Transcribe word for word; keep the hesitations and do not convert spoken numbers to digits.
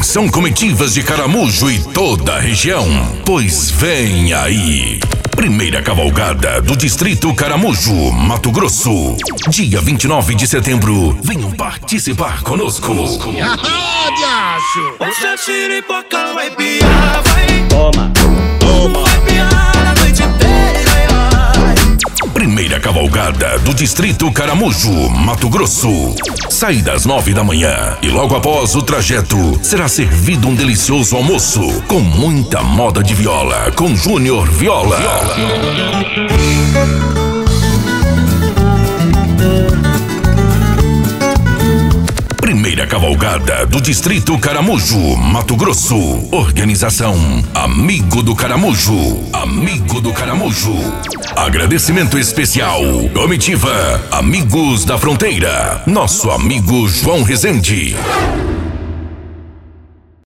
Atenção, comitivas de Caramujo e toda a região, pois vem aí. Primeira cavalgada do Distrito Caramujo, Mato Grosso. Dia vinte e nove de setembro. Venham participar conosco. Essa chiripoca vai piar, vai. Toma, toma. Vai piar a noite inteira, ai. Primeira cavalgada do Distrito Caramujo, Mato Grosso. Sai das nove da manhã e logo após o trajeto será servido um delicioso almoço com muita moda de viola com Júnior Viola. Viola. Primeira cavalgada do Distrito Caramujo, Mato Grosso. Organização Amigo do Caramujo. Amigo do Caramujo. Agradecimento especial. Comitiva Amigos da Fronteira. Nosso amigo João Rezende.